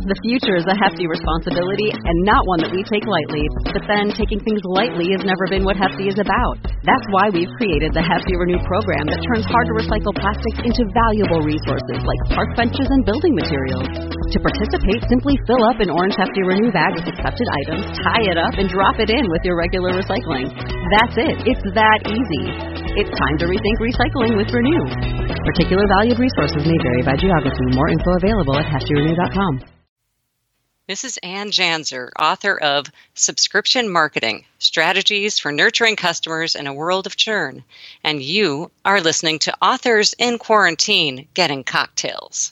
The future is a hefty responsibility and not one that we take lightly. But then taking things lightly has never been what Hefty is about. That's why we've created the Hefty Renew program that turns hard-to-recycle plastics into valuable resources like park benches and building materials. To participate, simply fill up an orange Hefty Renew bag with accepted items, tie it up, and drop it in with your regular recycling. That's it. It's that easy. It's time to rethink recycling with Renew. Particular valued resources may vary by geography. More info available at heftyrenew.com. This is Ann Janzer, author of Subscription Marketing, Strategies for Nurturing Customers in a World of Churn. And you are listening to Authors in Quarantine Getting Cocktails.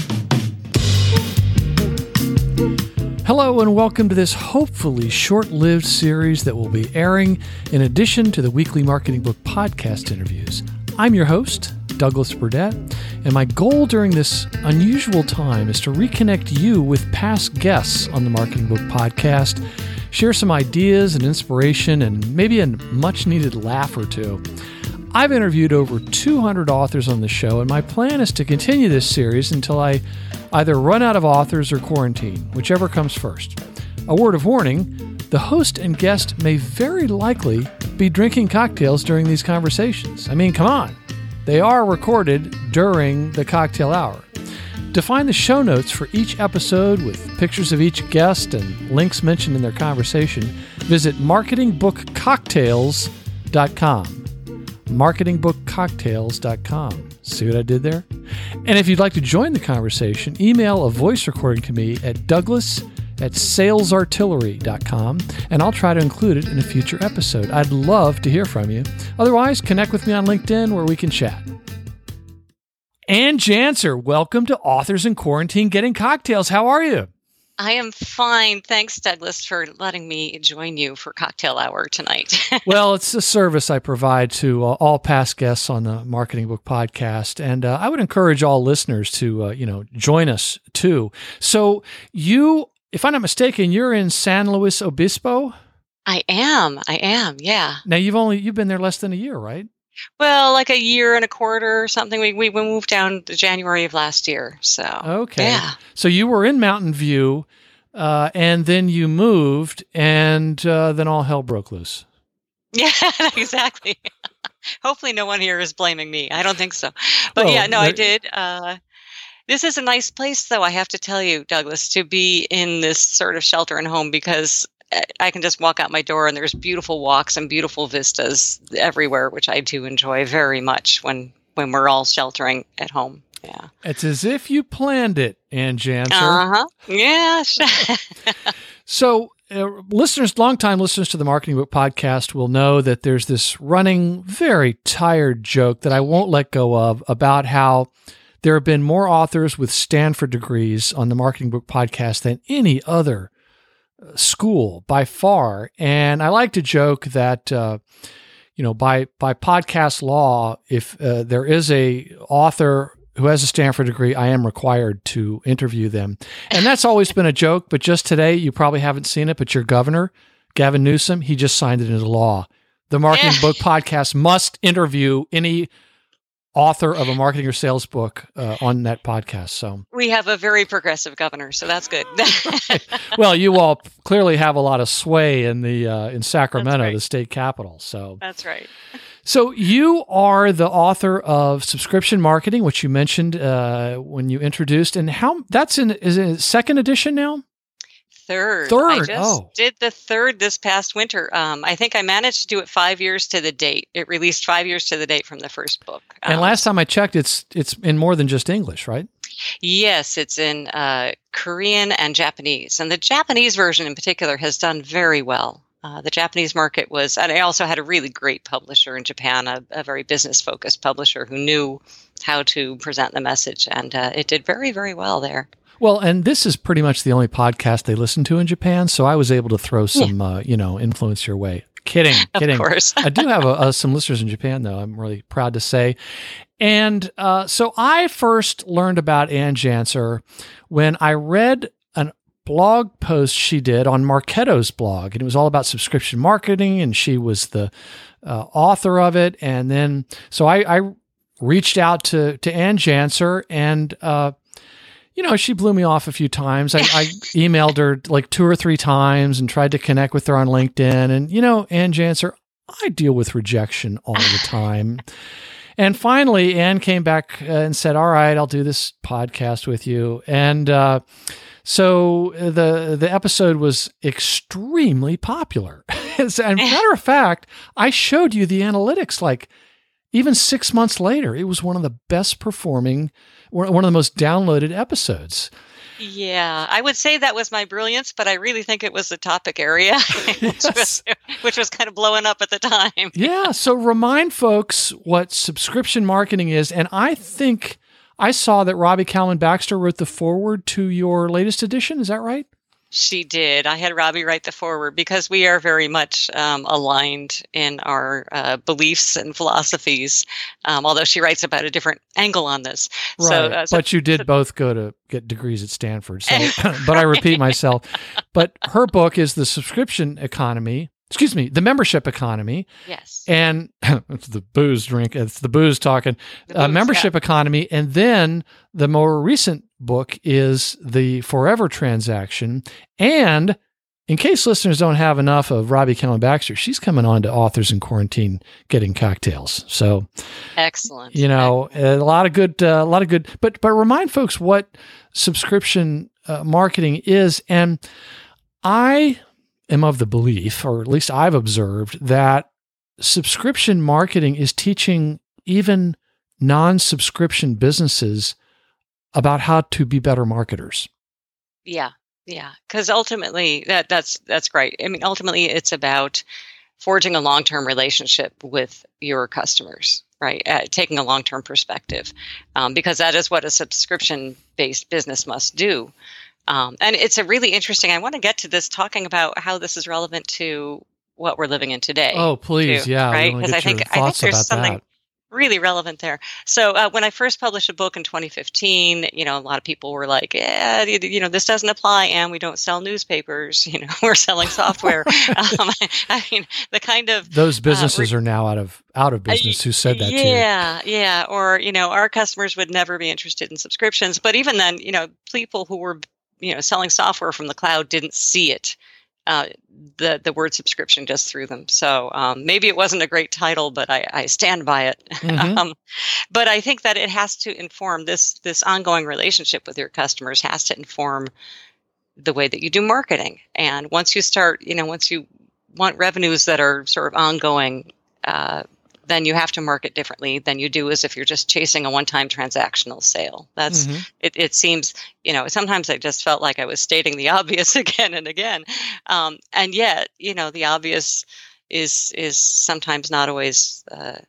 Hello and welcome to this hopefully short-lived series that will be airing in addition to the weekly Marketing Book podcast interviews. I'm your host, Douglas Burdett, and my goal during this unusual time is to reconnect you with past guests on the Marketing Book podcast, share some ideas and inspiration, and maybe a much-needed laugh or two. I've interviewed over 200 authors on the show, and my plan is to continue this series until I either run out of authors or quarantine, whichever comes first. A word of warning, the host and guest may very likely be drinking cocktails during these conversations. I mean, come on. They are recorded during the cocktail hour. To find the show notes for each episode with pictures of each guest and links mentioned in their conversation, visit marketingbookcocktails.com. marketingbookcocktails.com. See what I did there? And if you'd like to join the conversation, email a voice recording to me at douglas@salesartillery.com, and I'll try to include it in a future episode. I'd love to hear from you. Otherwise, connect with me on LinkedIn where we can chat. Ann Janzer, welcome to Authors in Quarantine Getting Cocktails. How are you? I am fine. Thanks, Douglas, for letting me join you for cocktail hour tonight. Well, it's a service I provide to all past guests on the Marketing Book podcast, and I would encourage all listeners to, join us too. So you, if I'm not mistaken, you're in San Luis Obispo? I am, yeah. Now, you've been there less than a year, right? Well, like a year and a quarter or something. We moved down to January of last year. So okay, yeah. So you were in Mountain View, and then you moved, and then all hell broke loose. Yeah, exactly. Hopefully, no one here is blaming me. I don't think so. But I did. This is a nice place, though. I have to tell you, Douglas, to be in this sort of shelter and home because I can just walk out my door and there's beautiful walks and beautiful vistas everywhere, which I do enjoy very much when we're all sheltering at home. Yeah. It's as if you planned it, Ann Janzer. Uh-huh. Yeah. So longtime listeners to the Marketing Book podcast will know that there's this running, very tired joke that I won't let go of about how there have been more authors with Stanford degrees on the Marketing Book podcast than any other school by far. And I like to joke that, by podcast law, if there is a author who has a Stanford degree, I am required to interview them. And that's always been a joke. But just today, you probably haven't seen it, but your governor, Gavin Newsom, he just signed it into law. The Marketing Book podcast must interview any author of a marketing or sales book on that podcast. So we have a very progressive governor, so that's good. Right. Well, you all clearly have a lot of sway in in Sacramento, right, the state capital. So that's right. So you are the author of Subscription Marketing, which you mentioned when you introduced, and is it second edition now? Third. I just did the third this past winter. I think I managed to do it 5 years to the date. It released 5 years to the date from the first book. And last time I checked, it's in more than just English, right? Yes, it's in Korean and Japanese. And the Japanese version in particular has done very well. The Japanese market and I also had a really great publisher in Japan, a very business-focused publisher who knew how to present the message. And it did very, very well there. Well, and this is pretty much the only podcast they listen to in Japan, so I was able to throw some, influence your way. Kidding. Of course. I do have some listeners in Japan, though, I'm really proud to say. And so I first learned about Ann Janzer when I read a blog post she did on Marketo's blog, and it was all about subscription marketing, and she was the author of it. And then, so I reached out to Ann Janzer, and she blew me off a few times. I emailed her like 2 or 3 times and tried to connect with her on LinkedIn. And, Ann Janser, I deal with rejection all the time. And finally, Ann came back and said, all right, I'll do this podcast with you. And so the episode was extremely popular. As a matter of fact, I showed you the analytics like even 6 months later. It was one of the best performing, one of the most downloaded episodes. Yeah, I would say that was my brilliance, but I really think it was the topic area, which was kind of blowing up at the time. Yeah, so remind folks what subscription marketing is. And I think I saw that Robbie Kalman Baxter wrote the foreword to your latest edition. Is that right? She did. I had Robbie write the foreword because we are very much aligned in our beliefs and philosophies, although she writes about a different angle on this. Right. But you did both go to get degrees at Stanford. So, but I repeat myself. But her book is The Subscription Economy. Excuse me, The Membership Economy. Yes. And it's the booze drink. It's the booze talking. Membership Economy. And then the more recent book is The Forever Transaction. And in case listeners don't have enough of Robbie Kalman Baxter, she's coming on to Authors in Quarantine Getting Cocktails. So excellent. A lot of good, but remind folks what subscription marketing is. And I am of the belief, or at least I've observed, that subscription marketing is teaching even non-subscription businesses about how to be better marketers. Yeah. Because ultimately, that's great. I mean, ultimately, it's about forging a long-term relationship with your customers, right? Taking a long-term perspective, because that is what a subscription-based business must do. And it's a really interesting, I want to get to this, talking about how this is relevant to what we're living in today. Oh, please. Too, yeah. Right. Because I think there's something that really relevant there. So when I first published a book in 2015, a lot of people were like, yeah, this doesn't apply, and we don't sell newspapers, we're selling software. I mean, the kind of those businesses are now out of business. Who said that to you? Yeah. Or, our customers would never be interested in subscriptions. But even then, people who were selling software from the cloud didn't see it. The word subscription just threw them. So maybe it wasn't a great title, but I stand by it. Mm-hmm. But I think that it has to inform this ongoing relationship with your customers has to inform the way that you do marketing. And once you start, once you want revenues that are sort of ongoing, then you have to market differently than you do as if you're just chasing a one-time transactional sale. That's it seems, sometimes I just felt like I was stating the obvious again and again. And yet, the obvious is sometimes not always,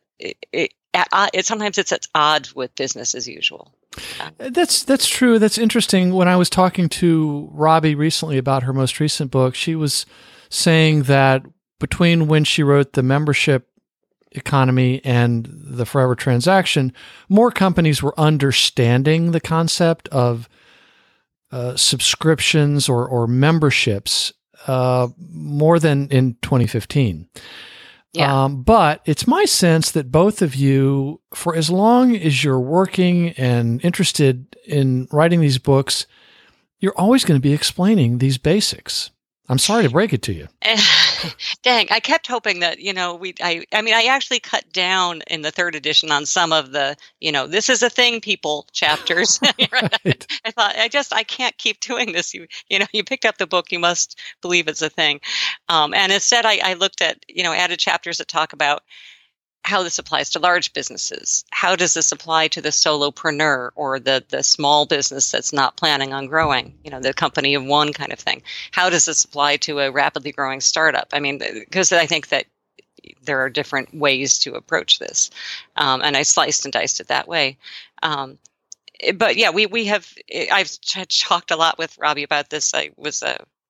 sometimes it's at odds with business as usual. That's true. That's interesting. When I was talking to Robbie recently about her most recent book, she was saying that between when she wrote The Membership Economy and The Forever Transaction, more companies were understanding the concept of subscriptions or memberships more than in 2015. Yeah. But it's my sense that both of you, for as long as you're working and interested in writing these books, you're always going to be explaining these basics. I'm sorry to break it to you. Dang, I kept hoping that, I actually cut down in the third edition on some of the, this is a thing, people chapters. Right. I thought, I can't keep doing this. You picked up the book, you must believe it's a thing. And instead I looked at, added chapters that talk about how this applies to large businesses. How does this apply to the solopreneur or the small business that's not planning on growing, the company of one kind of thing? How does this apply to a rapidly growing startup? I mean, because I think that there are different ways to approach this. And I sliced and diced it that way. But yeah, I've talked a lot with Robbie about this. I was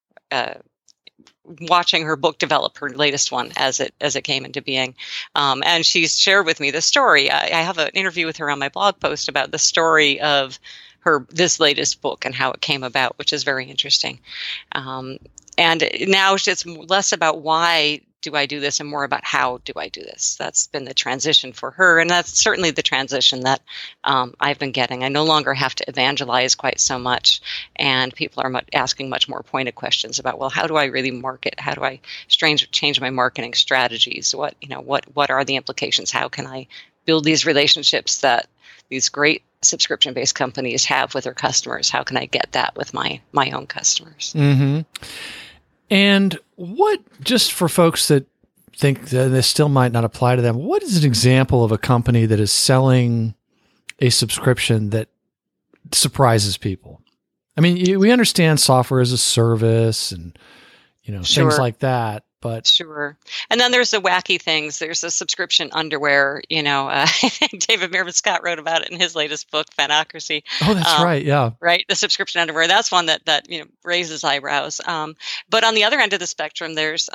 watching her book develop, her latest one, as it came into being. And she's shared with me the story. I have an interview with her on my blog post about the story of this latest book and how it came about, which is very interesting. And now it's less about why do I do this and more about how do I do this. That's been the transition for her. And that's certainly the transition that I've been getting. I no longer have to evangelize quite so much. And people are asking much more pointed questions about, well, how do I really market? How do I change my marketing strategies? What are the implications? How can I build these relationships that these great subscription-based companies have with their customers? How can I get that with my own customers? Mm-hmm. And what, just for folks that think that this still might not apply to them, what is an example of a company that is selling a subscription that surprises people? I mean, we understand software as a service and, Sure. things like that, but. Sure. And then there's the wacky things. There's a subscription underwear, David Meerman Scott wrote about it in his latest book, Fanocracy. Oh, that's right. Yeah. Right. The subscription underwear. That's one that raises eyebrows. But on the other end of the spectrum, there's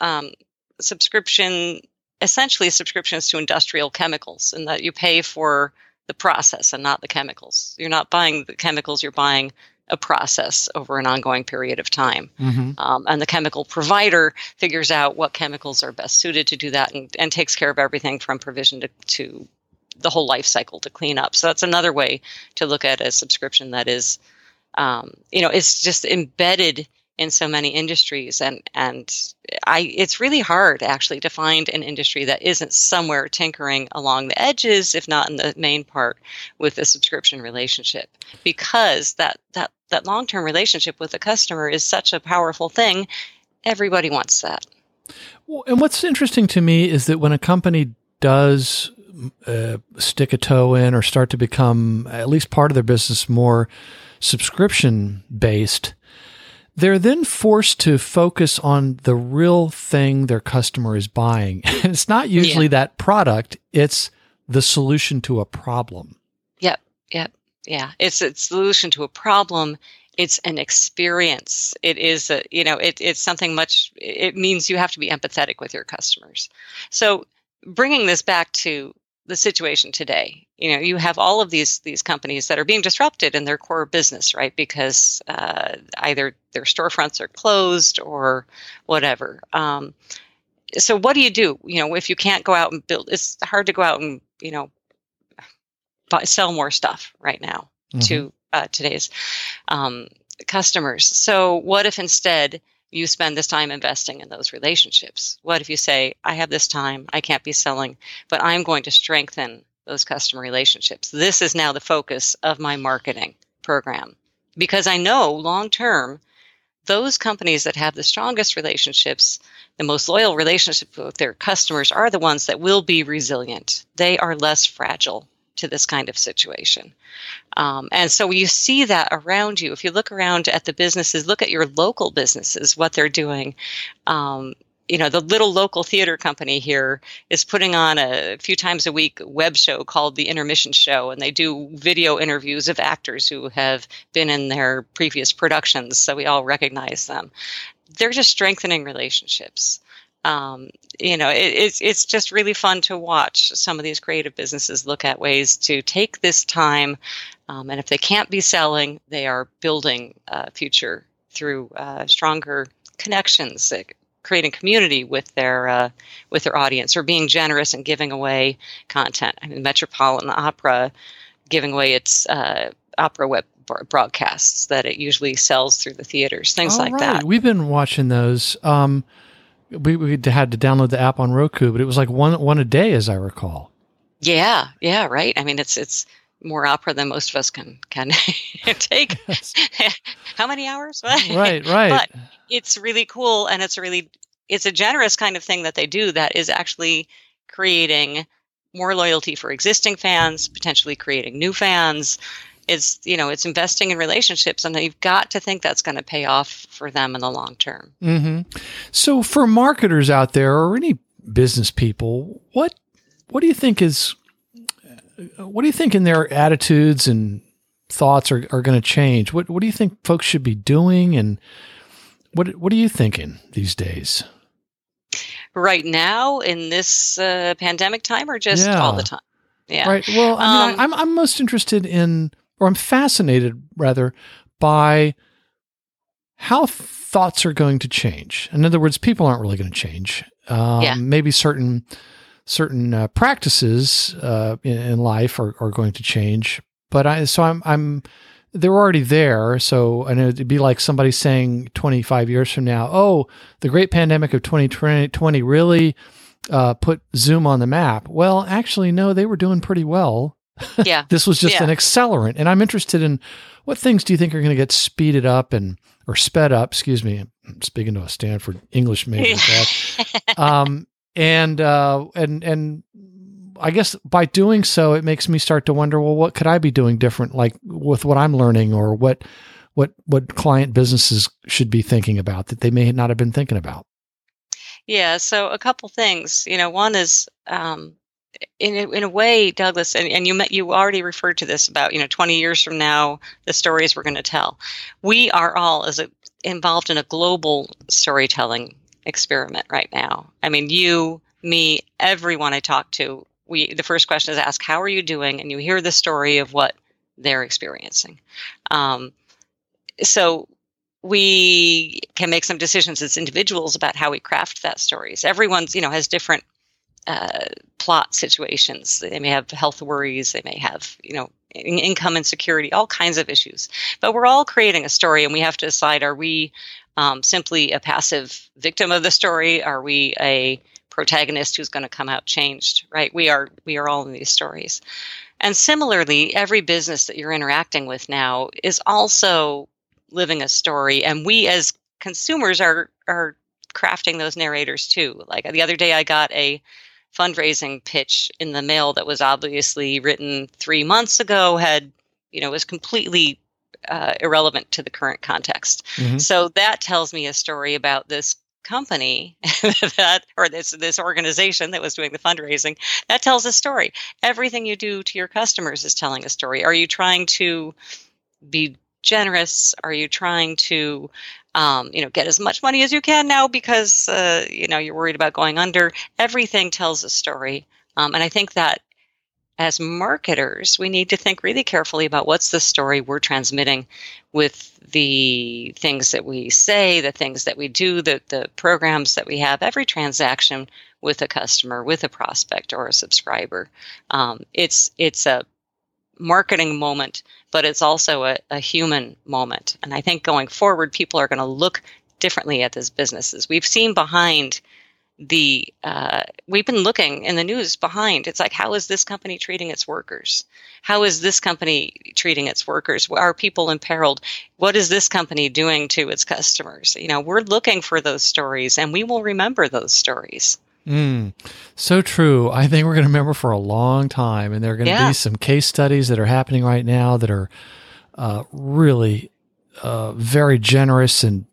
essentially subscriptions to industrial chemicals, and that you pay for the process and not the chemicals. You're not buying the chemicals, you're buying a process over an ongoing period of time. Mm-hmm. And the chemical provider figures out what chemicals are best suited to do that and takes care of everything from provision to the whole life cycle to clean up. So that's another way to look at a subscription that is, it's just embedded in so many industries. It's really hard actually to find an industry that isn't somewhere tinkering along the edges, if not in the main part, with the subscription relationship, because that long-term relationship with the customer is such a powerful thing. Everybody wants that. Well, and what's interesting to me is that when a company does stick a toe in or start to become at least part of their business more subscription-based, they're then forced to focus on the real thing their customer is buying. And it's not usually that product, it's the solution to a problem. Yep. Yeah. It's a solution to a problem. It's an experience. It is it's something it means you have to be empathetic with your customers. So bringing this back to the situation today, you have all of these companies that are being disrupted in their core business, right? Because either their storefronts are closed or whatever. So what do you do? If you can't go out and build, it's hard to go out and sell more stuff right now to today's customers. So what if instead you spend this time investing in those relationships? What if you say, I have this time, I can't be selling, but I'm going to strengthen those customer relationships. This is now the focus of my marketing program, because I know long term, those companies that have the strongest relationships, the most loyal relationship with their customers, are the ones that will be resilient. They are less fragile to this kind of situation. And so you see that around you. If you look around at the businesses, look at your local businesses, what they're doing. The little local theater company here is putting on a few times a week web show called The Intermission Show, and they do video interviews of actors who have been in their previous productions, so we all recognize them. They're just strengthening relationships. It's just really fun to watch some of these creative businesses look at ways to take this time, and if they can't be selling, they are building a future through stronger connections, creating community with their audience, or being generous and giving away content. I mean, Metropolitan Opera giving away its opera web broadcasts that it usually sells through the theaters, things like that. We've been watching those. We had to download the app on Roku, but it was like one a day, as I recall. Yeah, right. I mean, it's more opera than most of us can take. How many hours? Right. But it's really cool, and it's a generous kind of thing that they do that is actually creating more loyalty for existing fans, potentially creating new fans. It's investing in relationships, and you've got to think that's going to pay off for them in the long term. Mm-hmm. So for marketers out there, or any business people, what do you think in their attitudes and thoughts are going to change? What do you think folks should be doing, and what are you thinking these days? Right now in this pandemic time, or just all the time? Yeah. Right. Well, I mean, I'm most interested in, or I'm fascinated rather, by how thoughts are going to change. In other words, people aren't really going to change. Maybe certain practices in life are going to change. But they're already there. So, and it'd be like somebody saying 25 years from now, oh, the great pandemic of 2020 really put Zoom on the map. Well, actually, no, they were doing pretty well. Yeah. This was just an accelerant. And I'm interested in what things do you think are going to get sped up, I'm speaking to a Stanford English major. And I guess by doing so, it makes me start to wonder, well, what could I be doing different, like with what I'm learning, or what client businesses should be thinking about that they may not have been thinking about? Yeah. So a couple things, one is, in a way, Douglas, and you already referred to this about, 20 years from now, the stories we're going to tell. We are all involved in a global storytelling experiment right now. I mean, you, me, everyone I talk to, the first question is asked, how are you doing? And you hear the story of what they're experiencing. So we can make some decisions as individuals about how we craft that stories. Everyone's, has different plot situations. They may have health worries. They may have, income insecurity, all kinds of issues. But we're all creating a story, and we have to decide, are we simply a passive victim of the story? Are we a protagonist who's going to come out changed, right? We are all in these stories. And similarly, every business that you're interacting with now is also living a story. And we as consumers are crafting those narrators too. Like the other day, I got a fundraising pitch in the mail that was obviously written 3 months ago, was completely irrelevant to the current context. Mm-hmm. So that tells me a story about this company this organization that was doing the fundraising. That tells a story. Everything you do to your customers is telling a story. Are you trying to be generous? Are you trying to get as much money as you can now because you're worried about going under? Everything tells a story. And I think that as marketers, we need to think really carefully about what's the story we're transmitting with the things that we say, the things that we do, the programs that we have, every transaction with a customer, with a prospect or a subscriber. It's a marketing moment, but it's also a human moment. And I think going forward, people are going to look differently at these businesses. We've seen behind we've been looking in the news behind. It's like, how is this company treating its workers? How is this company treating its workers? Are people imperiled? What is this company doing to its customers? We're looking for those stories, and we will remember those stories. So true. I think we're going to remember for a long time, and there are going to be some case studies that are happening right now that are really very generous and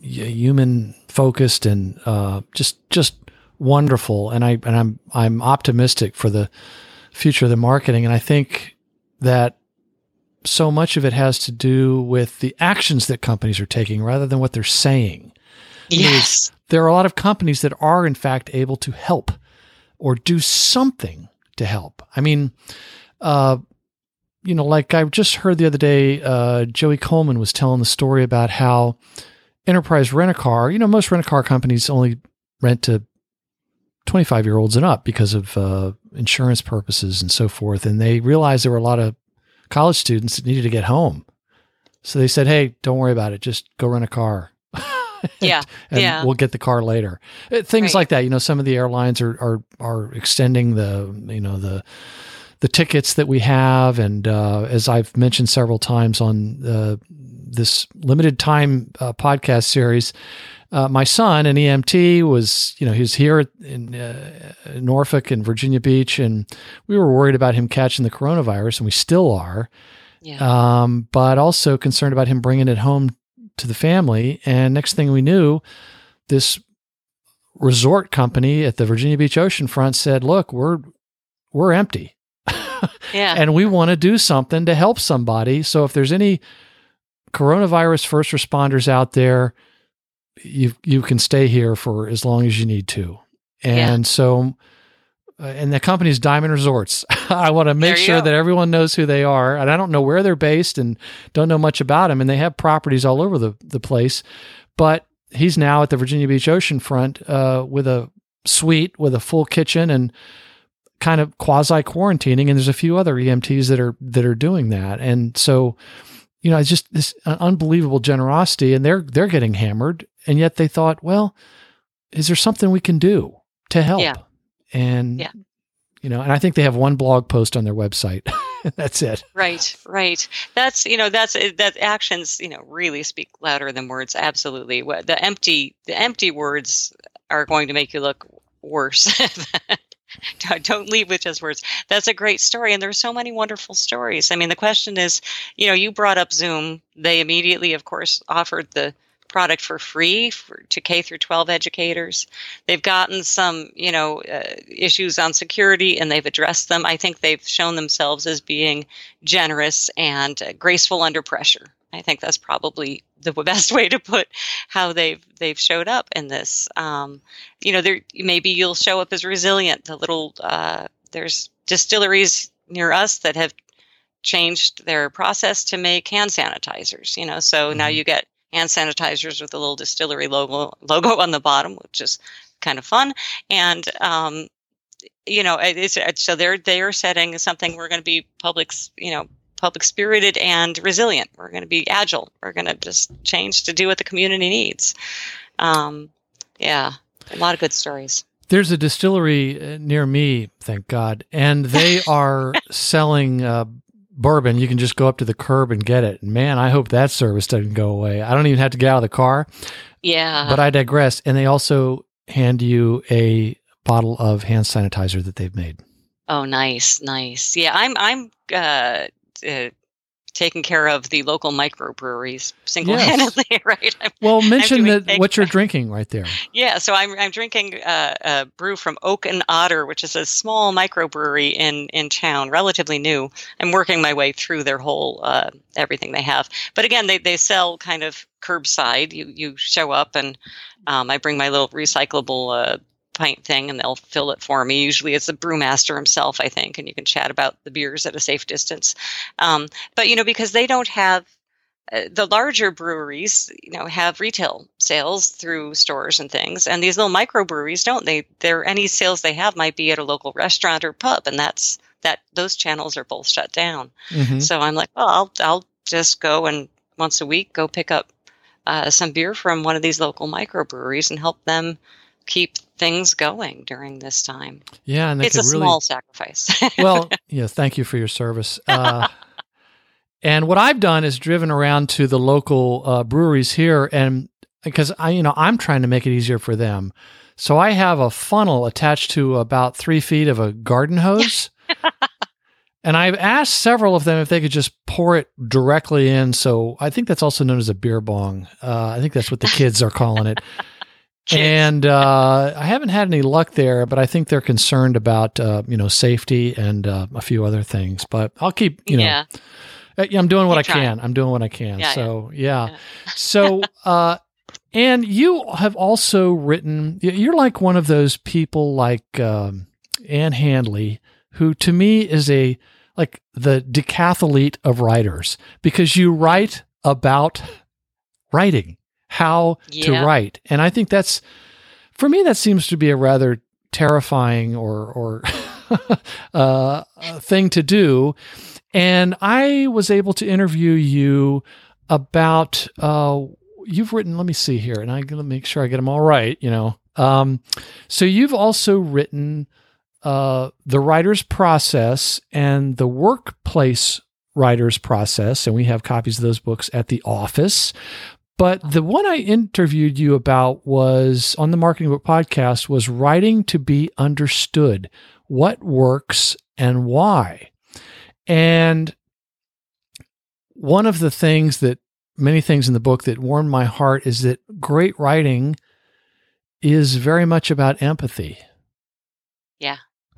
human focused and just wonderful. And I'm optimistic for the future of the marketing. And I think that so much of it has to do with the actions that companies are taking rather than what they're saying. Yes. There are a lot of companies that are, in fact, able to help or do something to help. I mean, like I just heard the other day, Joey Coleman was telling the story about how Enterprise Rent-A-Car, most rent-a-car companies only rent to 25-year-olds and up because of insurance purposes and so forth. And they realized there were a lot of college students that needed to get home. So they said, hey, don't worry about it. Just go rent a car. And we'll get the car later. Things like that. Some of the airlines are extending the tickets that we have. And as I've mentioned several times on this limited time podcast series, my son, an EMT, was, he was here in Norfolk and Virginia Beach, and we were worried about him catching the coronavirus, and we still are. Yeah. But also concerned about him bringing it home to the family. And next thing we knew, this resort company at the Virginia Beach oceanfront said, look, we're empty. And we want to do something to help somebody. So if there's any coronavirus first responders out there, you can stay here for as long as you need to. And so, and the company's Diamond Resorts. I want to make sure that everyone knows who they are. And I don't know where they're based and don't know much about them. And they have properties all over the place. But he's now at the Virginia Beach oceanfront with a suite with a full kitchen and kind of quasi quarantining. And there's a few other EMTs that are doing that. And so, it's just this unbelievable generosity, and they're getting hammered. And yet they thought, well, is there something we can do to help? Yeah. And, and I think they have one blog post on their website. That's it. Right. That actions, really speak louder than words. Absolutely. The empty words are going to make you look worse. Don't leave with just words. That's a great story. And there's so many wonderful stories. I mean, the question is, you brought up Zoom. They immediately, of course, offered the product for free to K through 12 educators. They've gotten some, issues on security, and they've addressed them. I think they've shown themselves as being generous and graceful under pressure. I think that's probably the best way to put how they've showed up in this. Maybe you'll show up as resilient. There's distilleries near us that have changed their process to make hand sanitizers. So now you get hand sanitizers with a little distillery logo on the bottom, which is kind of fun. And so they're setting something. We're going to be public spirited and resilient. We're going to be agile. We're going to just change to do what the community needs. A lot of good stories. There's a distillery near me, thank God, and they are selling bourbon. You can just go up to the curb and get it. And man, I hope that service doesn't go away. I don't even have to get out of the car. Yeah. But I digress. And they also hand you a bottle of hand sanitizer that they've made. Oh, nice. Yeah, I'm taking care of the local microbreweries single-handedly, yes. Right? Mention what you're drinking right there. Yeah, so I'm drinking a brew from Oak and Otter, which is a small microbrewery in town, relatively new. I'm working my way through their whole everything they have. But again, they sell kind of curbside. You show up, and I bring my little recyclable pint thing, and they'll fill it for me. Usually it's the brewmaster himself, I think, and you can chat about the beers at a safe distance. But, because they don't have the larger breweries, have retail sales through stores and things, and these little microbreweries don't. Any sales they have might be at a local restaurant or pub, and those channels are both shut down. Mm-hmm. So I'm like, well, I'll just go and once a week go pick up some beer from one of these local microbreweries and help them keep things going during this time. Yeah, and it's a small sacrifice. Well, thank you for your service. And what I've done is driven around to the local breweries here, and because I'm trying to make it easier for them, so I have a funnel attached to about 3 feet of a garden hose. And I've asked several of them if they could just pour it directly in. So I think that's also known as a beer bong. I think that's what the kids are calling it. And I haven't had any luck there, but I think they're concerned about safety and a few other things. But I'll keep I'm doing what I can. I'm doing what I can. Yeah. So and you have also written. You're like one of those people like Ann Handley, who to me is like the decathlete of writers, because you write about writing. How to write. And I think for me, that seems to be a rather terrifying or thing to do. And I was able to interview you about, you've written, let me see here, and I'm going to make sure I get them all right, So you've also written The Writer's Process and The Workplace Writer's Process, and we have copies of those books at the office. But the one I interviewed you about was on the Marketing Book Podcast was Writing to Be Understood. What works and why? And one of the many things in the book that warmed my heart is that great writing is very much about empathy. Yeah.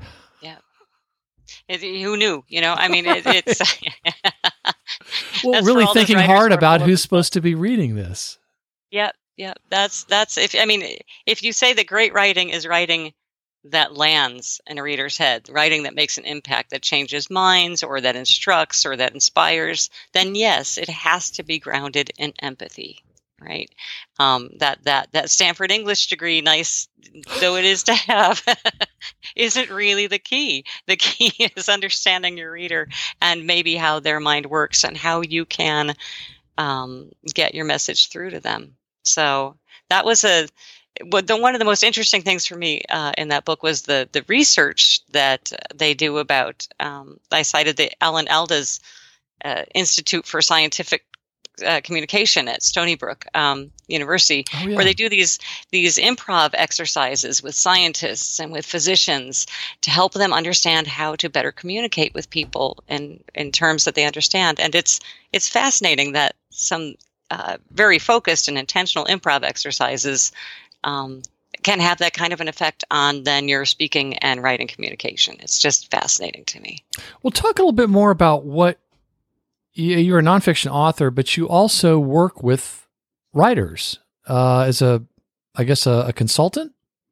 Who knew? It's... Well, really thinking hard about who's supposed to be reading this. Yeah. That's if you say that great writing is writing that lands in a reader's head, writing that makes an impact, that changes minds, or that instructs, or that inspires, then yes, it has to be grounded in empathy. right? That Stanford English degree, nice though it is to have, isn't really the key. The key is understanding your reader and maybe how their mind works and how you can get your message through to them. So that was one of the most interesting things for me in that book was the research that they do about. I cited the Alan Alda's Institute for Scientific Communication at Stony Brook University, where they do these improv exercises with scientists and with physicians to help them understand how to better communicate with people in terms that they understand. And it's fascinating that some very focused and intentional improv exercises can have that kind of an effect on then your speaking and writing communication. It's just fascinating to me. Well, talk a little bit more about what you're a nonfiction author, but you also work with writers as a consultant.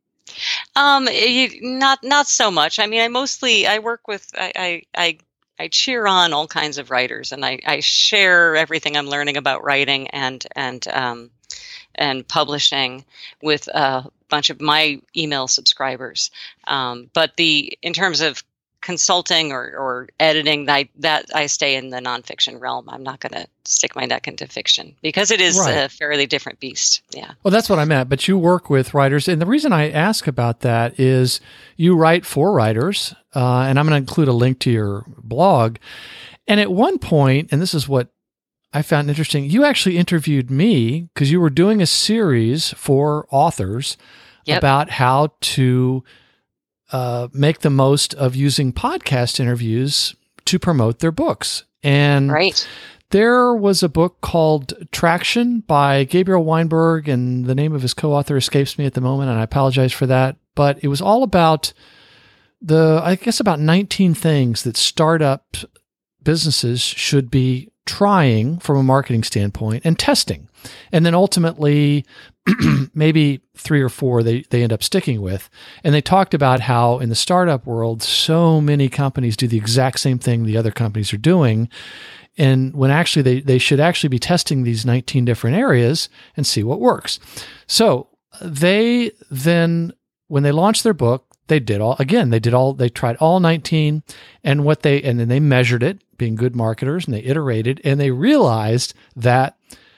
Not so much. I mean, I work with I cheer on all kinds of writers, and I share everything I'm learning about writing and publishing with a bunch of my email subscribers. But in terms of consulting or editing, that I stay in the nonfiction realm. I'm not going to stick my neck into fiction because it is a fairly different beast. Yeah. Well, that's what I meant. But you work with writers, and the reason I ask about that is you write for writers, and I'm going to include a link to your blog. And at one point, and this is what I found interesting, you actually interviewed me because you were doing a series for authors about how to make the most of using podcast interviews to promote their books. And there was a book called Traction by Gabriel Weinberg, and the name of his co-author escapes me at the moment, and I apologize for that. But it was all about about 19 things that startup businesses should be trying from a marketing standpoint and testing. And then ultimately, maybe 3 or 4 they end up sticking with. And they talked about how in the startup world, so many companies do the exact same thing the other companies are doing. And when actually they should actually be testing these 19 different areas and see what works. So they then, when they launched their book, they tried all 19 and then they measured it, being good marketers, and they iterated, and they realized that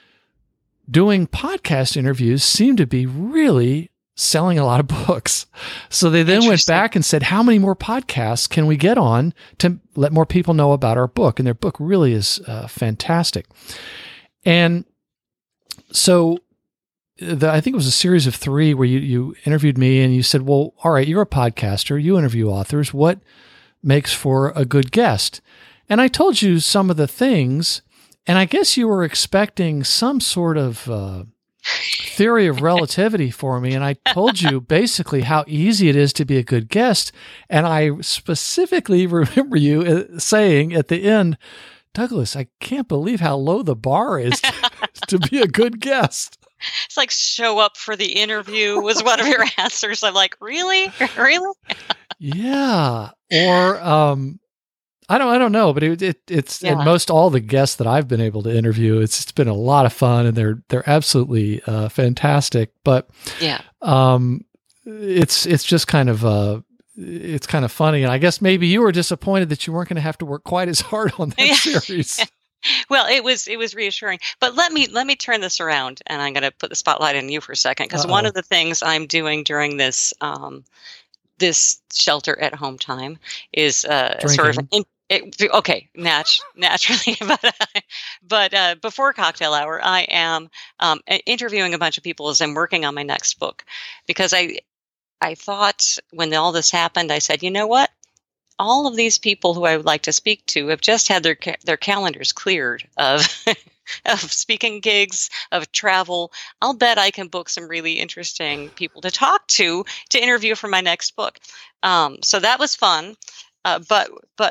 doing podcast interviews seemed to be really selling a lot of books. So they then went back and said, how many more podcasts can we get on to let more people know about our book? And their book really is fantastic. And so I think it was a series of 3 where you interviewed me and you said, well, all right, you're a podcaster, you interview authors. What makes for a good guest? And I told you some of the things, and I guess you were expecting some sort of theory of relativity for me. And I told you basically how easy it is to be a good guest. And I specifically remember you saying at the end, Douglas, I can't believe how low the bar is to be a good guest. It's like show up for the interview was one of your answers. I'm like, really? Really? Yeah. Or, I don't know, but it's and most all the guests that I've been able to interview, it's been a lot of fun, and they're absolutely fantastic. But it's just kind of it's kind of funny, and I guess maybe you were disappointed that you weren't going to have to work quite as hard on that series. Well, it was reassuring, but let me turn this around, and I'm going to put the spotlight on you for a second, because one of the things I'm doing during this this shelter at home time is sort of naturally, but before cocktail hour, I am interviewing a bunch of people as I'm working on my next book, because I thought when all this happened, I said, you know what? All of these people who I would like to speak to have just had their calendars cleared of of speaking gigs, of travel. I'll bet I can book some really interesting people to talk to interview for my next book. So that was fun. But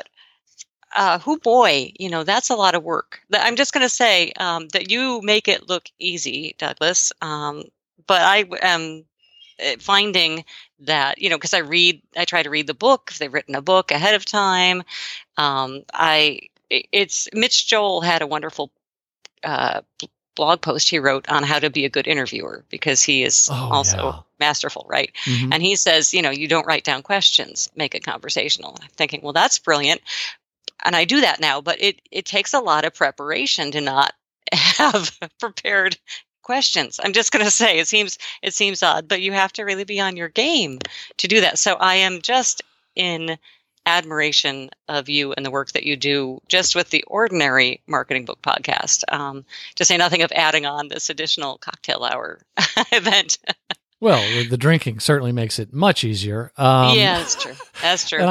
boy, that's a lot of work. I'm just going to say that you make it look easy, Douglas. But I am finding that, because I try to read the book if they've written a book ahead of time. Mitch Joel had a wonderful blog post he wrote on how to be a good interviewer, because he is also masterful, right? Mm-hmm. And he says, you don't write down questions, make it conversational. And I'm thinking, well, that's brilliant. And I do that now, but it takes a lot of preparation to not have prepared questions. I'm just going to say it seems odd, but you have to really be on your game to do that. So I am just in admiration of you and the work that you do just with the ordinary Marketing Book Podcast, to say nothing of adding on this additional cocktail hour event. Well, the drinking certainly makes it much easier. Yeah, that's true. That's true.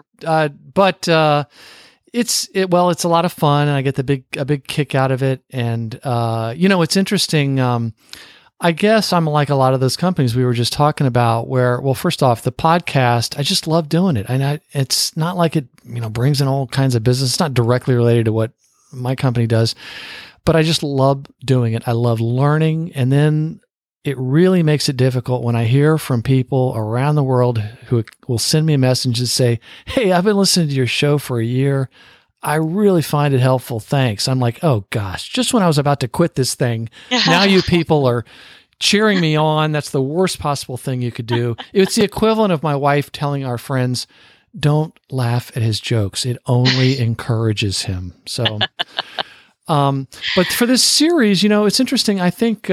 And it's a lot of fun, and I get a big kick out of it. And it's interesting. I guess I'm like a lot of those companies we were just talking about, where, well, first off, the podcast, I just love doing it. And it's not like it, brings in all kinds of business. It's not directly related to what my company does, but I just love doing it. I love learning. And then it really makes it difficult when I hear from people around the world who will send me a message and say, "Hey, I've been listening to your show for a year. I really find it helpful. Thanks." I'm like, oh gosh, just when I was about to quit this thing, now you people are cheering me on. That's the worst possible thing you could do. It's the equivalent of my wife telling our friends, "Don't laugh at his jokes. It only encourages him." So, but for this series, it's interesting. I think,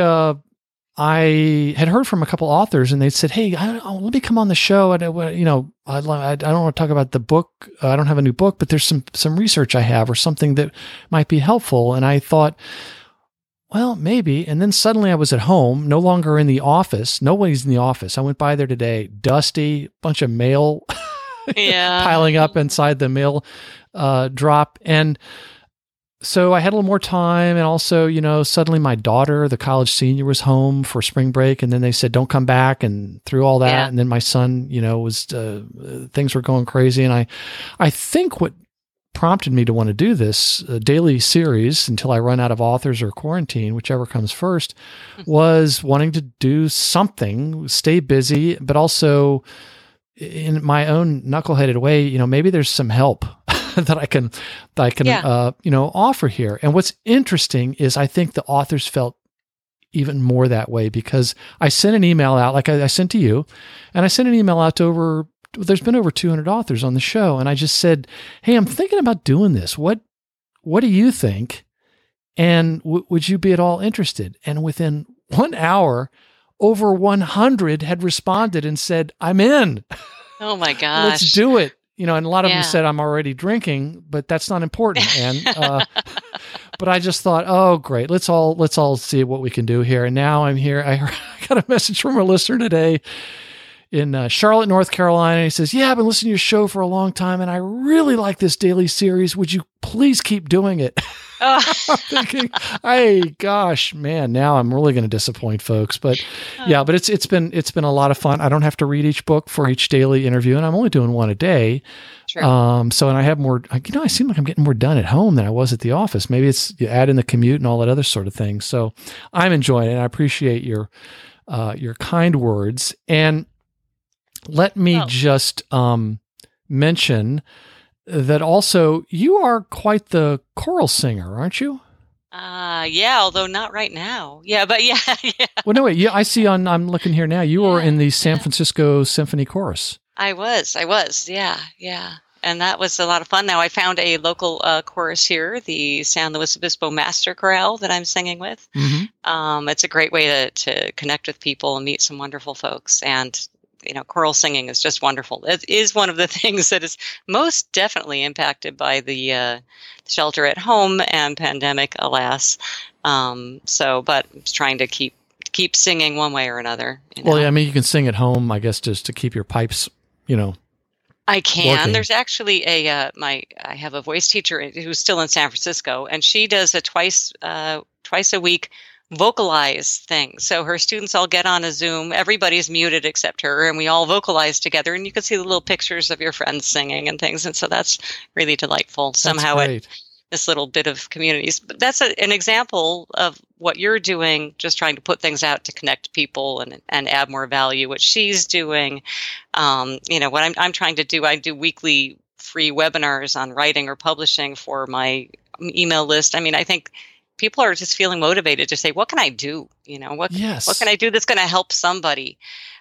I had heard from a couple authors, and they said, "Hey, let me come on the show. I don't want to talk about the book. I don't have a new book, but there's some research I have or something that might be helpful." And I thought, well, maybe. And then suddenly I was at home, no longer in the office. Nobody's in the office. I went by there today, dusty, bunch of mail piling up inside the mail drop. And so I had a little more time, and also, suddenly my daughter, the college senior, was home for spring break, and then they said, "Don't come back," and through all that. Yeah. And then my son, was, things were going crazy. And I think what prompted me to want to do this daily series until I run out of authors or quarantine, whichever comes first, was wanting to do something, stay busy, but also in my own knuckleheaded way, maybe there's some help that I can offer here. And what's interesting is I think the authors felt even more that way, because I sent an email out, like I sent to you, and I sent an email out to there's been over 200 authors on the show. And I just said, "Hey, I'm thinking about doing this. What do you think? And would you be at all interested?" And within 1 hour, over 100 had responded and said, "I'm in." Oh my gosh. Let's do it. And a lot of them said, "I'm already drinking, but that's not important." And, but I just thought, oh, great. Let's all see what we can do here. And now I'm here. I got a message from a listener today in Charlotte, North Carolina. He says, "Yeah, I've been listening to your show for a long time, and I really like this daily series. Would you please keep doing it?" I'm thinking, hey, gosh, man, now I'm really going to disappoint folks. But yeah, but it's been a lot of fun. I don't have to read each book for each daily interview, and I'm only doing one a day. True. And I have more, I seem like I'm getting more done at home than I was at the office. Maybe it's you add in the commute and all that other sort of thing. So I'm enjoying it, and I appreciate your kind words. And let me just mention that also you are quite the choral singer, aren't you? Yeah, although not right now. Yeah, but yeah. Well, no, wait. Yeah, I see I'm looking here now. You were in the San Francisco Symphony Chorus. I was. Yeah. And that was a lot of fun. Now I found a local chorus here, the San Luis Obispo Master Chorale that I'm singing with. Mm-hmm. It's a great way to connect with people and meet some wonderful folks. And choral singing is just wonderful. It is one of the things that is most definitely impacted by the shelter at home and pandemic, alas. But I'm trying to keep singing one way or another. Well, yeah, you can sing at home, I guess, just to keep your pipes, I can. working. There's actually I have a voice teacher who's still in San Francisco, and she does a twice a week vocalize thing. So her students all get on a Zoom, everybody's muted except her, and we all vocalize together, and you can see the little pictures of your friends singing and things. And so that's really delightful. Somehow this little bit of communities. But that's an example of what you're doing, just trying to put things out to connect people and add more value. What she's doing, what I'm trying to do, I do weekly free webinars on writing or publishing for my email list. I think people are just feeling motivated to say, what can I do? What can I do that's going to help somebody?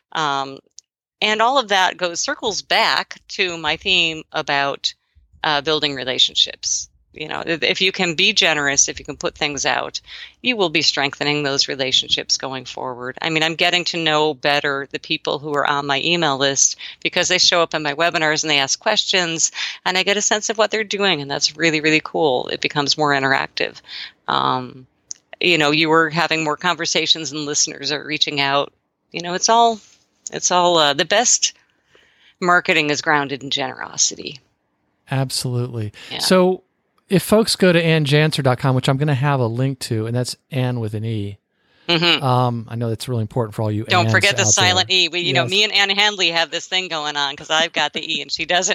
And all of that circles back to my theme about building relationships. If you can be generous, if you can put things out, you will be strengthening those relationships going forward. I mean, I'm getting to know better the people who are on my email list because they show up in my webinars and they ask questions, and I get a sense of what they're doing, and that's really, really cool. It becomes more interactive. You were having more conversations and listeners are reaching out. It's all the best marketing is grounded in generosity. Absolutely. Yeah. So if folks go to AnnJancer.com, which I'm going to have a link to, and that's Ann with an E. Mm-hmm. I know that's really important for all you. Don't forget the silent there. E. Me and Ann Handley have this thing going on because I've got the E and she doesn't.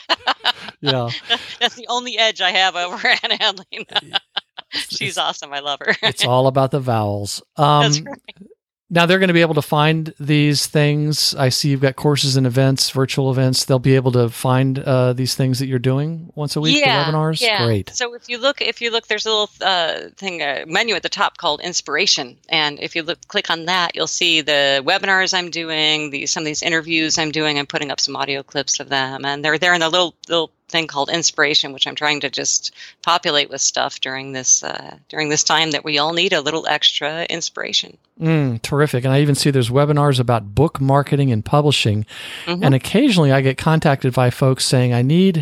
Yeah, that's the only edge I have over Ann Handley. She's awesome. I love her. It's all about the vowels. That's right. Now they're going to be able to find these things. I see you've got courses and events, virtual events. They'll be able to find these things that you're doing once a week, the webinars. Yeah. Great. So if you look, there's a little menu at the top called Inspiration, and if you click on that, you'll see the webinars I'm doing, some of these interviews I'm doing. I'm putting up some audio clips of them, and they're there in the little thing called Inspiration, which I'm trying to just populate with stuff during this time that we all need a little extra inspiration. Terrific. And I even see there's webinars about book marketing and publishing. Mm-hmm. And occasionally I get contacted by folks saying, I need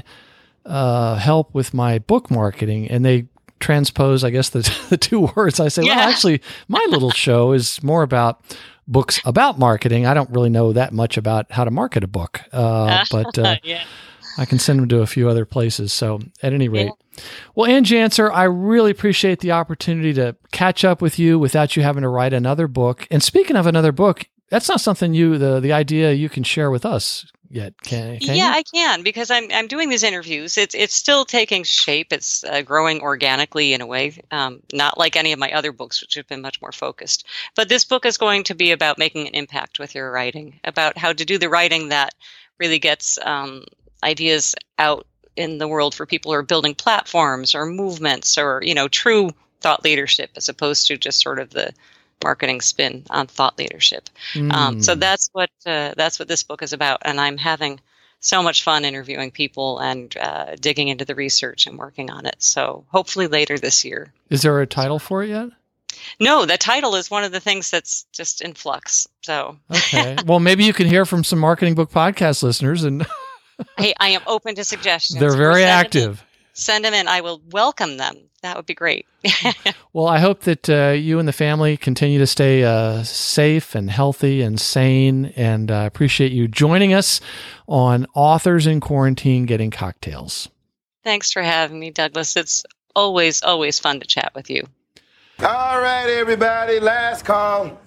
help with my book marketing. And they transpose, I guess, the two words. I say, well, actually, my little show is more about books about marketing. I don't really know that much about how to market a book. But I can send them to a few other places. So at any rate, well, Ann Jancer, I really appreciate the opportunity to catch up with you without you having to write another book. And speaking of another book, that's not something the idea you can share with us yet, can you? I can, because I'm doing these interviews. It's still taking shape. It's growing organically in a way, not like any of my other books, which have been much more focused. But this book is going to be about making an impact with your writing, about how to do the writing that really gets ideas out in the world for people who are building platforms or movements or, true thought leadership as opposed to just sort of the marketing spin on thought leadership. So that's what this book is about. And I'm having so much fun interviewing people and digging into the research and working on it. So hopefully later this year. Is there a title for it yet? No, the title is one of the things that's just in flux. So okay. Well, maybe you can hear from some Marketing Book Podcast listeners and hey, I am open to suggestions. They're very active. Send them in. I will welcome them. That would be great. Well, I hope that you and the family continue to stay safe and healthy and sane. And I appreciate you joining us on Authors in Quarantine Getting Cocktails. Thanks for having me, Douglas. It's always, always fun to chat with you. All right, everybody. Last call.